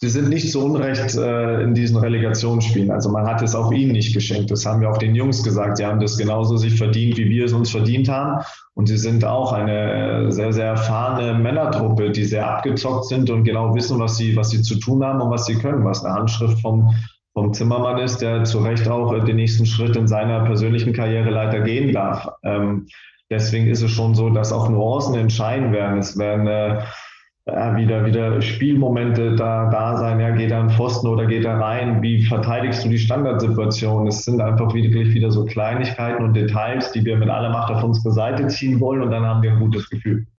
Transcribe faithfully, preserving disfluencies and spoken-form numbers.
Sie sind nicht zu Unrecht äh, in diesen Relegationsspielen. Also man hat es auch ihnen nicht geschenkt. Das haben wir auch den Jungs gesagt. Sie haben das genauso sich verdient, wie wir es uns verdient haben. Und sie sind auch eine sehr, sehr erfahrene Männertruppe, die sehr abgezockt sind und genau wissen, was sie, was sie zu tun haben und was sie können. Was eine Handschrift vom, vom Zimmermann ist, der zu Recht auch äh, den nächsten Schritt in seiner persönlichen Karriereleiter gehen darf. Ähm, deswegen ist es schon so, dass auch Nuancen entscheiden werden. Es werden äh, ja, wieder, wieder Spielmomente da, da sein, ja, geht er an den Pfosten oder geht er rein, wie verteidigst du die Standardsituation? Es sind einfach wirklich wieder so Kleinigkeiten und Details, die wir mit aller Macht auf unsere Seite ziehen wollen und dann haben wir ein gutes Gefühl.